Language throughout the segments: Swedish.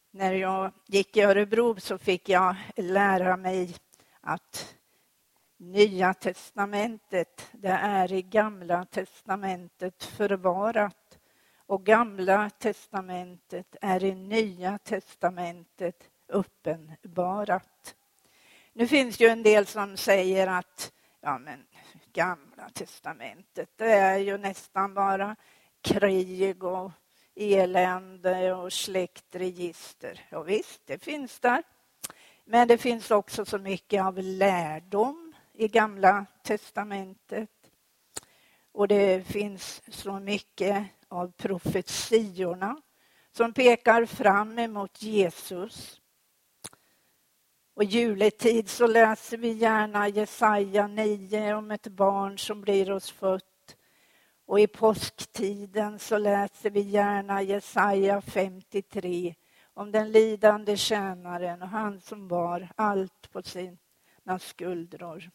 När jag gick i Örebro så fick jag lära mig att Nya testamentet, det är i Gamla testamentet förvarat. Och Gamla testamentet är i Nya testamentet uppenbarat. Nu finns ju en del som säger att Gamla testamentet, det är ju nästan bara krig och elände och släktregister. Ja visst, det finns där. Men det finns också så mycket av lärdom i Gamla testamentet. Och det finns så mycket av profetiorna som pekar fram emot Jesus. Och juletid så läser vi gärna Jesaja 9 om ett barn som blir oss fött. Och i påsktiden så läser vi gärna Jesaja 53 om den lidande tjänaren och han som bar allt på sina skuldror.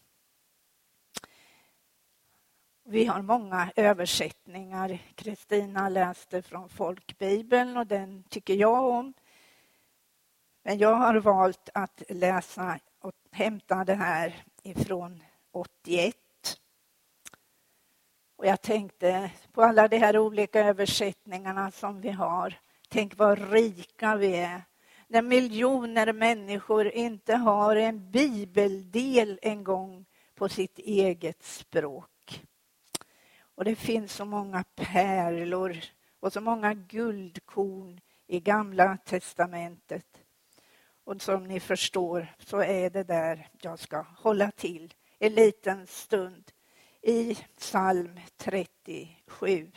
Vi har många översättningar. Kristina läste från Folkbibeln och den tycker jag om. Men jag har valt att läsa och hämta det här ifrån 81. Och jag tänkte på alla de här olika översättningarna som vi har. Tänk vad rika vi är. När miljoner människor inte har en bibeldel en gång på sitt eget språk. Och det finns så många pärlor och så många guldkorn i Gamla testamentet. Och som ni förstår så är det där jag ska hålla till en liten stund i psalm 37.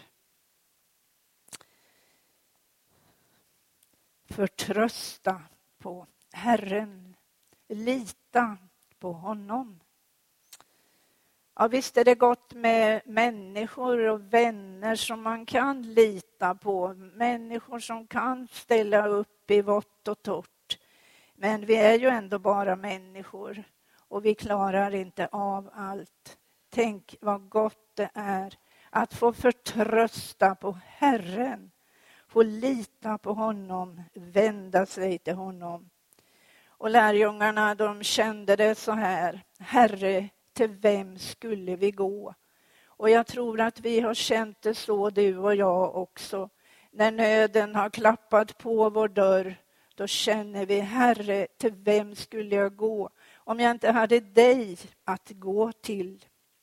Förtrösta på Herren, lita på honom. Ja, visst är det gott med människor och vänner som man kan lita på. Människor som kan ställa upp i vått och torrt. Men vi är ju ändå bara människor och vi klarar inte av allt. Tänk vad gott det är att få förtrösta på Herren. Få lita på honom, vända sig till honom. Och lärjungarna, de kände det så här: Herre, till vem skulle vi gå? Och jag tror att vi har känt det så, du och jag också. När nöden har klappat på vår dörr, då känner vi: Herre, till vem skulle jag gå om jag inte hade dig att gå till?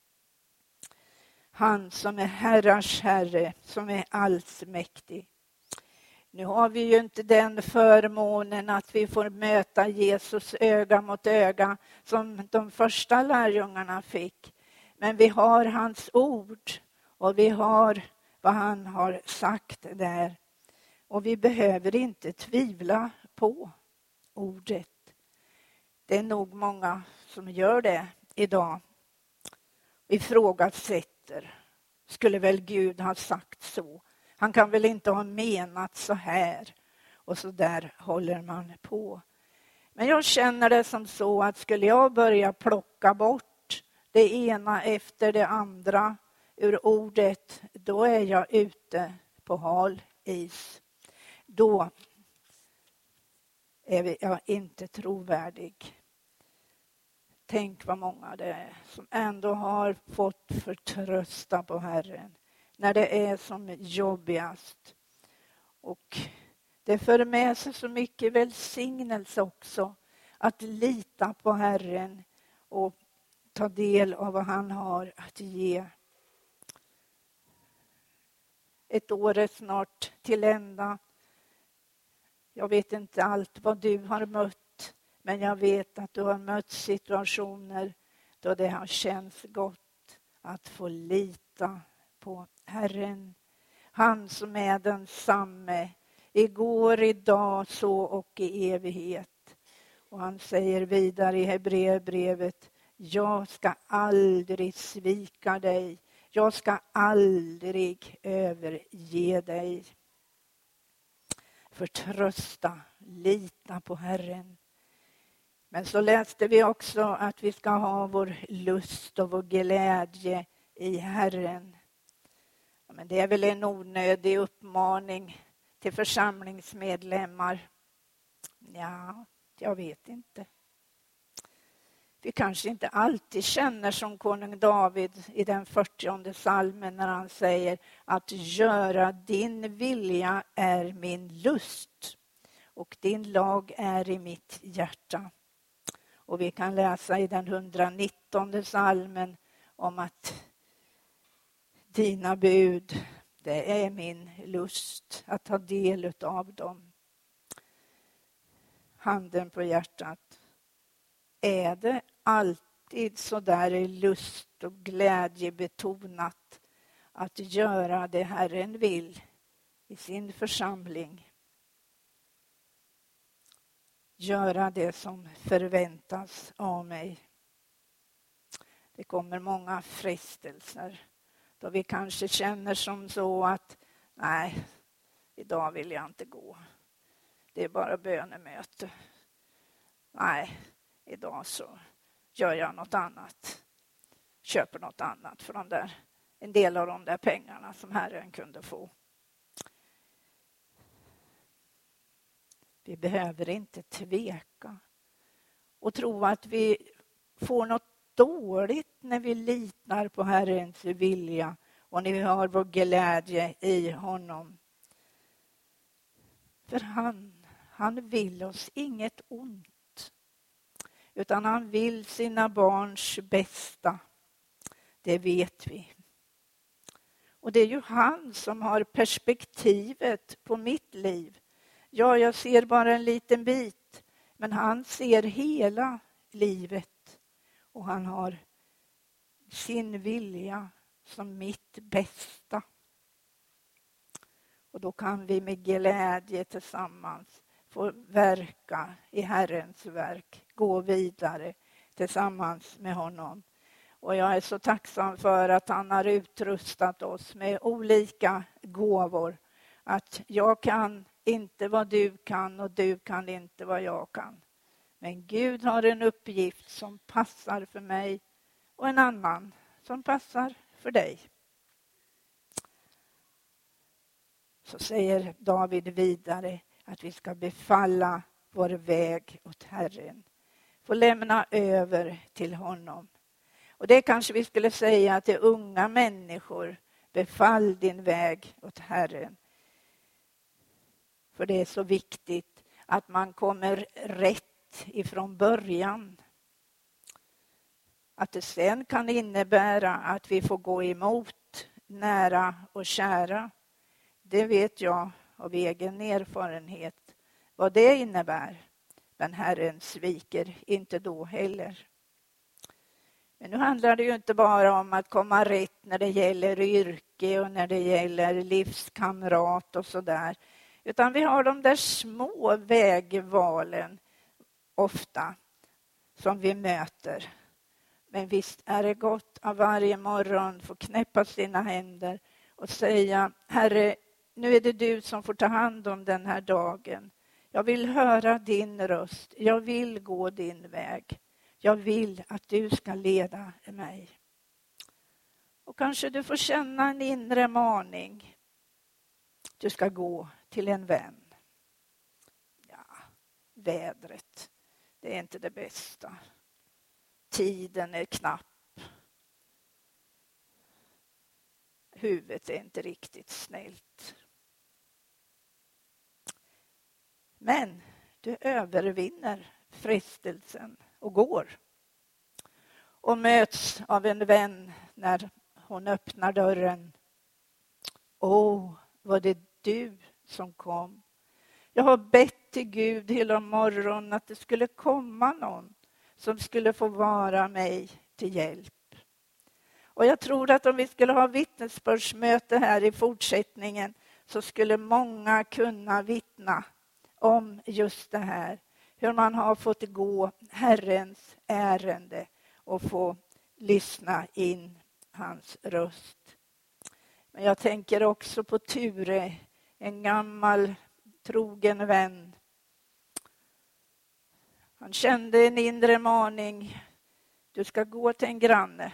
Han som är herrars herre, som är allsmäktig. Nu har vi ju inte den förmånen att vi får möta Jesus öga mot öga som de första lärjungarna fick. Men vi har hans ord och vi har vad han har sagt där. Och vi behöver inte tvivla på ordet. Det är nog många som gör det idag. Ifrågasätter. Skulle väl Gud ha sagt så? Han kan väl inte ha menat så här. Och så där håller man på. Men jag känner det som så att skulle jag börja plocka bort det ena efter det andra ur ordet, då är jag ute på hal is. Då är jag inte trovärdig. Tänk vad många det är som ändå har fått förtrösta på Herren när det är som jobbigast. Och det för med sig så mycket välsignelse också att lita på Herren och ta del av vad han har att ge. Ett år är snart till ända. Jag vet inte allt vad du har mött, men jag vet att du har mött situationer då det har känts gott att få lita på Herren. Han som är densamme igår, idag, så och i evighet. Och han säger vidare i Hebreerbrevet: jag ska aldrig svika dig. Jag ska aldrig överge dig. Förtrösta, lita på Herren. Men så läste vi också att vi ska ha vår lust och vår glädje i Herren. Men det är väl en onödig uppmaning till församlingsmedlemmar. Ja, jag vet inte. Vi kanske inte alltid känner som konung David i den 40:e psalmen när han säger att göra din vilja är min lust och din lag är i mitt hjärta. Och vi kan läsa i den 119:e psalmen om att dina bud, det är min lust att ta del av dem. Handen på hjärtat. Är det alltid så där lust och glädje betonat att göra det Herren vill i sin församling? Göra det som förväntas av mig. Det kommer många frestelser då vi kanske känner som så att nej, idag vill jag inte gå. Det är bara bönemöte. Nej, idag så gör jag något annat. Köper något annat för en del av de där pengarna som Herren kunde få. Vi behöver inte tveka och tro att vi får något dåligt när vi litar på Herrens vilja och när vi har vår glädje i honom. För han vill oss inget ont, utan han vill sina barns bästa. Det vet vi. Och det är ju han som har perspektivet på mitt liv. Ja, jag ser bara en liten bit, men han ser hela livet. Och han har sin vilja som mitt bästa. Och då kan vi med glädje tillsammans få verka i Herrens verk. Gå vidare tillsammans med honom. Och jag är så tacksam för att han har utrustat oss med olika gåvor. Att jag kan inte vad du kan och du kan inte vad jag kan. Men Gud har en uppgift som passar för mig och en annan som passar för dig. Så säger David vidare att vi ska befalla vår väg åt Herren. Få lämna över till honom. Och det kanske vi skulle säga till unga människor. Befall din väg åt Herren. För det är så viktigt att man kommer rätt ifrån början. Att det sen kan innebära att vi får gå emot nära och kära. Det vet jag av egen erfarenhet vad det innebär. Men Herren sviker inte då heller. Men nu handlar det ju inte bara om att komma rätt när det gäller yrke och när det gäller livskamrat och sådär. Utan vi har de där små vägvalen ofta som vi möter. Men visst är det gott att varje morgon få knäppa sina händer och säga: Herre, nu är det du som får ta hand om den här dagen. Jag vill höra din röst. Jag vill gå din väg. Jag vill att du ska leda mig. Och kanske du får känna en inre maning. Du ska gå till en vän. Ja, vädret, det är inte det bästa. Tiden är knapp. Huvudet är inte riktigt snällt. Men du övervinner frestelsen och går. Och möts av en vän när hon öppnar dörren. Var det du som kom? Jag har bett till Gud hela morgonen att det skulle komma någon som skulle få vara mig till hjälp. Och jag tror att om vi skulle ha vittnesbördsmöte här i fortsättningen så skulle många kunna vittna om just det här. Hur man har fått gå Herrens ärende och få lyssna in hans röst. Men jag tänker också på Ture, en gammal trogen vän. Han kände en inre maning. Du ska gå till en granne.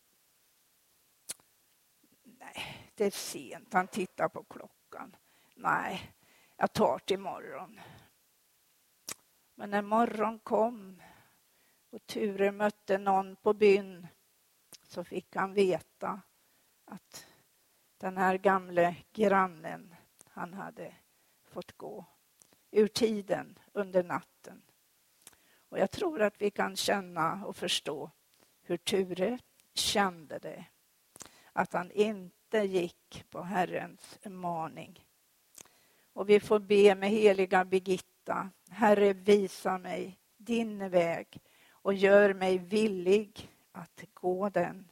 Nej, det är sent. Han tittar på klockan. Nej, jag tar till imorgon. Men när morgon kom och Ture mötte någon på byn, så fick han veta att den här gamle grannen, han hade fått gå ur tiden under natten. Och jag tror att vi kan känna och förstå hur Ture kände det. Att han inte gick på Herrens maning. Och vi får be med heliga Birgitta: Herre, visa mig din väg och gör mig villig att gå den.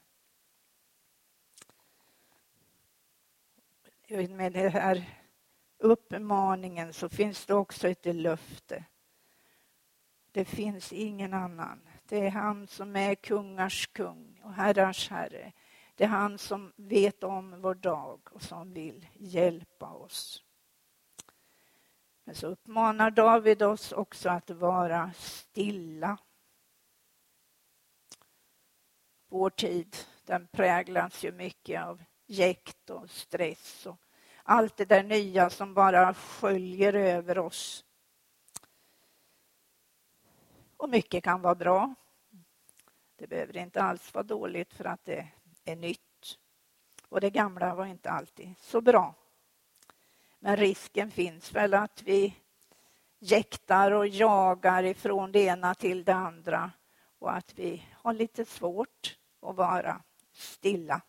Med den här uppmaningen så finns det också ett löfte. Det finns ingen annan. Det är han som är kungars kung och herrars herre. Det är han som vet om vår dag och som vill hjälpa oss. Men så uppmanar David oss också att vara stilla. Vår tid, den präglas ju mycket av jäkt och stress och allt det där nya som bara sköljer över oss. Och mycket kan vara bra. Det behöver inte alls vara dåligt för att det är nytt. Och det gamla var inte alltid så bra. Men risken finns väl att vi jäktar och jagar ifrån det ena till det andra. Och att vi har lite svårt att vara stilla.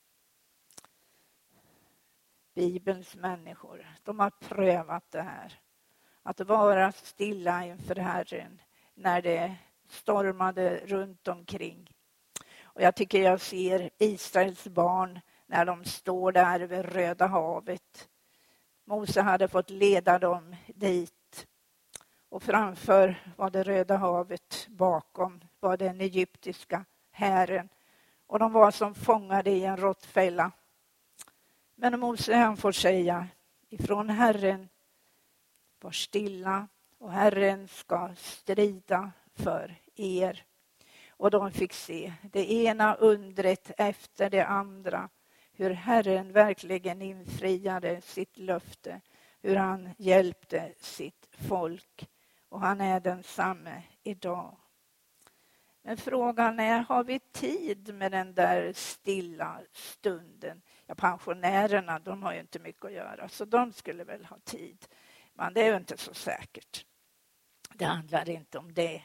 Bibelns människor, de har prövat det här. Att vara stilla inför Herren när det stormade runt omkring. Och jag tycker jag ser Israels barn när de står där vid Röda havet. Mose hade fått leda dem dit. Och framför var det Röda havet, bakom var den egyptiska hären. Och de var som fångade i en råttfälla. Men Mose, han får säga ifrån Herren: var stilla och Herren ska strida för er. Och de fick se det ena undret efter det andra. Hur Herren verkligen infriade sitt löfte. Hur han hjälpte sitt folk. Och han är densamme idag. Men frågan är, har vi tid med den där stilla stunden? Ja, pensionärerna, de har ju inte mycket att göra, så de skulle väl ha tid. Men det är ju inte så säkert. Det handlar inte om det.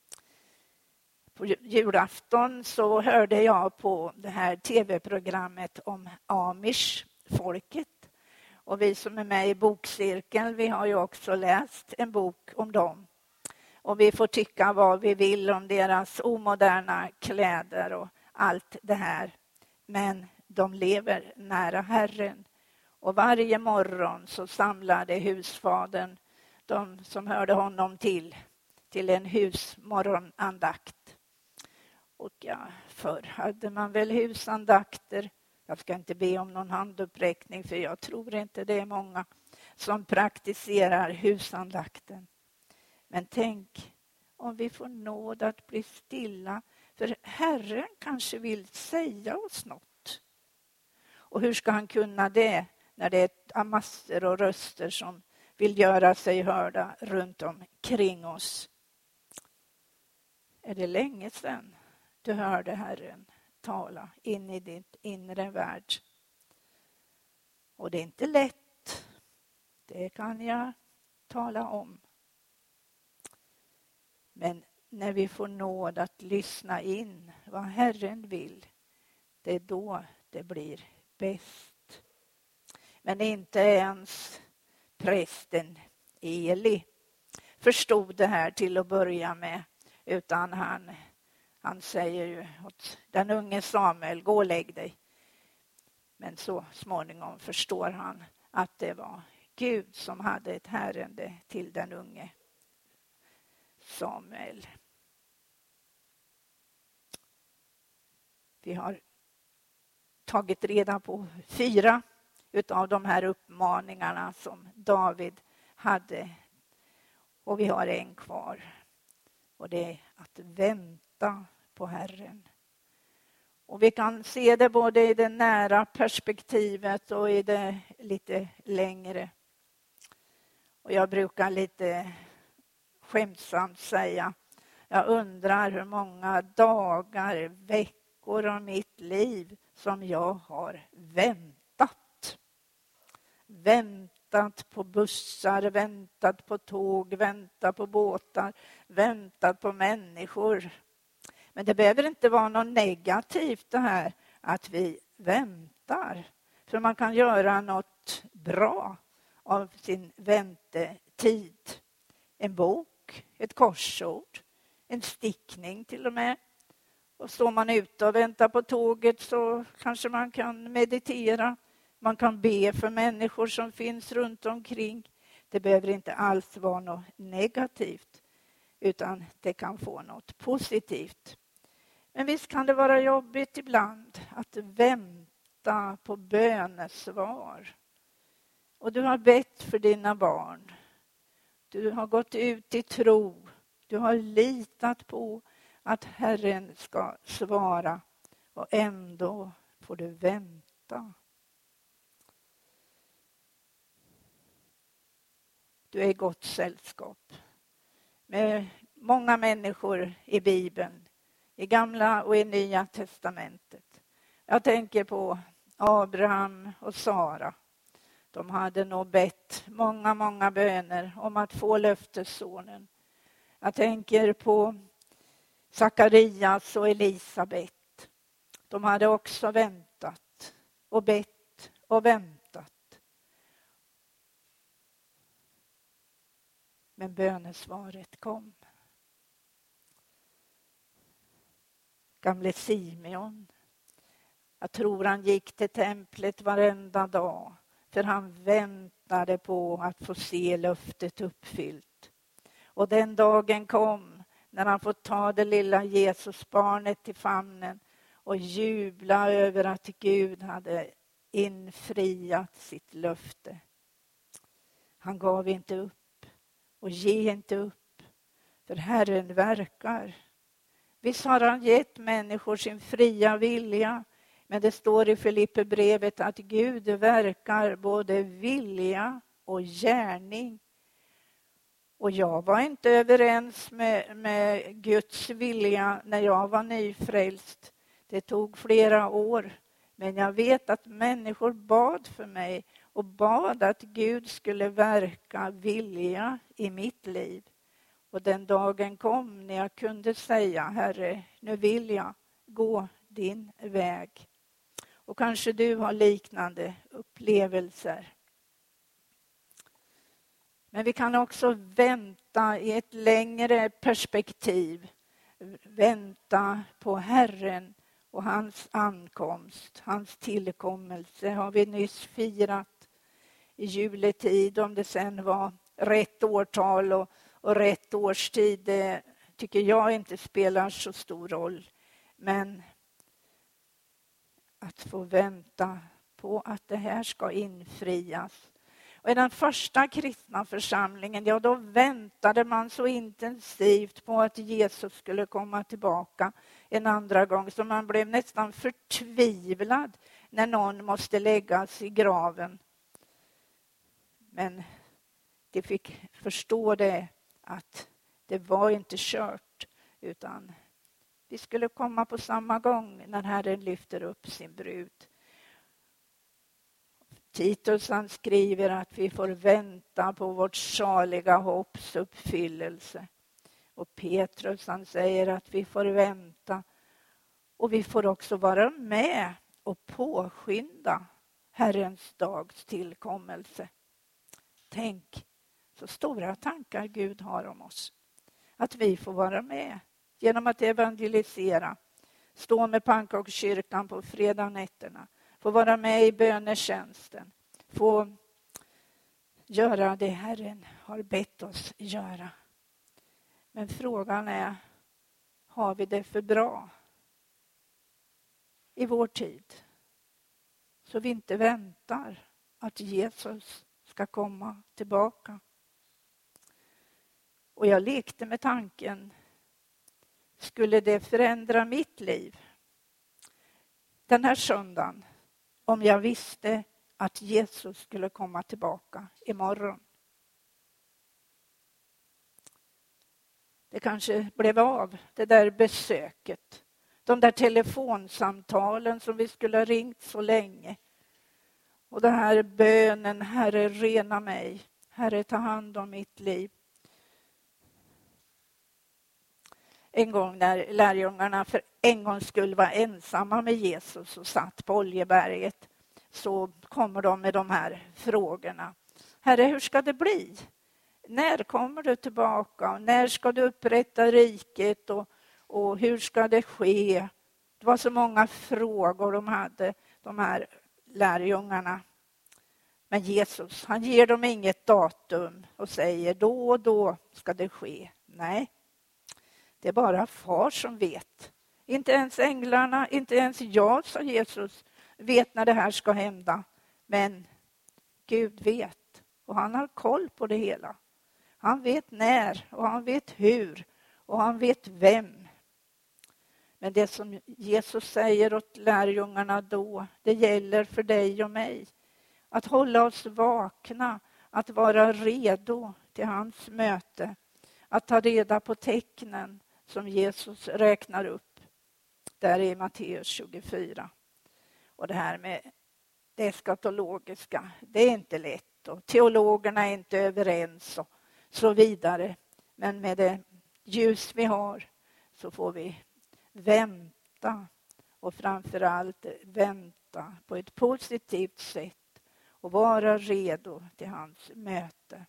På julafton så hörde jag på det här tv-programmet om Amish-folket. Och vi som är med i bokcirkeln, vi har ju också läst en bok om dem. Och vi får tycka vad vi vill om deras omoderna kläder och allt det här. Men de lever nära Herren. Och varje morgon så samlade husfadern de som hörde honom till en husmorgonandakt. Och ja, förr hade man väl husandakter. Jag ska inte be om någon handuppräckning, för jag tror inte det är många som praktiserar husandakten. Men tänk om vi får nåd att bli stilla, för Herren kanske vill säga oss något. Och hur ska han kunna det när det är massor och röster som vill göra sig hörda runt omkring oss? Är det länge sedan du hörde Herren tala in i ditt inre värld? Och det är inte lätt, det kan jag tala om. Men när vi får nåd att lyssna in vad Herren vill, det är då det blir bäst. Men inte ens prästen Eli förstod det här till att börja med, utan han säger ju åt den unge Samuel: gå och lägg dig. Men så småningom förstår han att det var Gud som hade ett ärende till den unge Samuel. Vi har tagit reda på 4 utav de här uppmaningarna som David hade. Och vi har en kvar. Och det är att vänta på Herren. Och vi kan se det både i det nära perspektivet och i det lite längre. Och jag brukar lite skämtsamt säga. Jag undrar hur många dagar, veckor av mitt liv som jag har väntat. Väntat på bussar, väntat på tåg, väntat på båtar, väntat på människor. Men det behöver inte vara något negativt det här att vi väntar. För man kan göra något bra av sin väntetid. En bok, ett korsord, en stickning till och med. Och står man ute och väntar på tåget så kanske man kan meditera. Man kan be för människor som finns runt omkring. Det behöver inte alls vara något negativt, utan det kan få något positivt. Men visst kan det vara jobbigt ibland att vänta på bönesvar. Och du har bett för dina barn. Du har gått ut i tro. Du har litat på att Herren ska svara. Och ändå får du vänta. Du är i gott sällskap med många människor i Bibeln. I Gamla och i Nya testamentet. Jag tänker på Abraham och Sara. De hade nog bett många böner om att få löftessonen. Jag tänker på Sakarias och Elisabet. De hade också väntat och bett och väntat. Men bönesvaret kom. Gamle Simeon. Jag tror han gick till templet varenda dag. För han väntade på att få se löftet uppfyllt. Och den dagen kom när han får ta det lilla Jesusbarnet i famnen. Och jubla över att Gud hade infriat sitt löfte. Han gav inte upp. Och ge inte upp. För Herren verkar. Visst har han gett människor sin fria vilja. Men det står i Filipperbrevet att Gud verkar både vilja och gärning. Och jag var inte överens med Guds vilja när jag var nyfrälst. Det tog flera år. Men jag vet att människor bad för mig. Och bad att Gud skulle verka vilja i mitt liv. Och den dagen kom när jag kunde säga, Herre, nu vill jag gå din väg. Och kanske du har liknande upplevelser. Men vi kan också vänta i ett längre perspektiv. Vänta på Herren och hans ankomst, hans tillkommelse har vi nyss firat i juletid. Om det sen var rätt årtal och rätt årstid, det tycker jag inte spelar så stor roll. Men att få vänta på att det här ska infrias. Och i den första kristna församlingen, ja då väntade man så intensivt på att Jesus skulle komma tillbaka en andra gång. Så man blev nästan förtvivlad när någon måste läggas i graven. Men de fick förstå det att det var inte kört, utan vi skulle komma på samma gång när Herren lyfter upp sin brud. Titus han skriver att vi får vänta på vårt saliga hopps uppfyllelse. Och Petrus han säger att vi får vänta. Och vi får också vara med och påskynda Herrens dags tillkommelse. Tänk så stora tankar Gud har om oss. Att vi får vara med genom att evangelisera. Stå med pannkakskyrkan på fredag nätterna. Få vara med i bönetjänsten. Få göra det Herren har bett oss göra. Men frågan är, har vi det för bra i vår tid? Så vi inte väntar att Jesus ska komma tillbaka. Och jag lekte med tanken, skulle det förändra mitt liv den här söndagen om jag visste att Jesus skulle komma tillbaka imorgon? Det kanske blev av, det där besöket. De där telefonsamtalen som vi skulle ha ringt så länge. Och den här bönen, Herre rena mig. Herre ta hand om mitt liv. En gång när lärjungarna för en gång skulle vara ensamma med Jesus och satt på Oljeberget, så kommer de med de här frågorna. Herre, hur ska det bli? När kommer du tillbaka? När ska du upprätta riket? Och hur ska det ske? Det var så många frågor de hade, de här lärjungarna. Men Jesus, han ger dem inget datum och säger då och då ska det ske. Nej, det är bara far som vet. Inte ens änglarna, inte ens jag, sa Jesus, vet när det här ska hända. Men Gud vet och han har koll på det hela. Han vet när och han vet hur och han vet vem. Men det som Jesus säger åt lärjungarna då, det gäller för dig och mig. Att hålla oss vakna, att vara redo till hans möte. Att ta reda på tecknen som Jesus räknar upp där i Matteus 24. Och det här med det eskatologiska, det är inte lätt. Och teologerna är inte överens och så vidare. Men med det ljus vi har så får vi vänta. Och framförallt vänta på ett positivt sätt. Och vara redo till hans möte.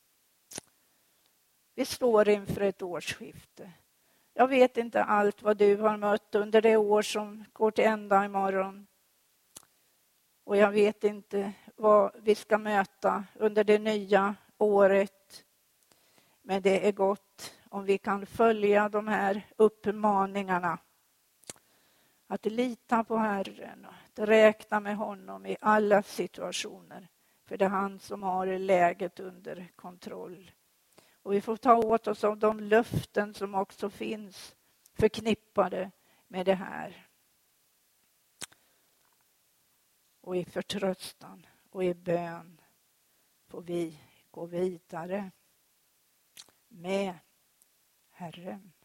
Vi står inför ett årsskifte. Jag vet inte allt vad du har mött under det år som går till ända imorgon. Och jag vet inte vad vi ska möta under det nya året. Men det är gott om vi kan följa de här uppmaningarna. Att lita på Herren och att räkna med honom i alla situationer. För det är han som har läget under kontroll. Och vi får ta åt oss av de löften som också finns förknippade med det här. Och i förtröstan och i bön får vi gå vidare med Herren.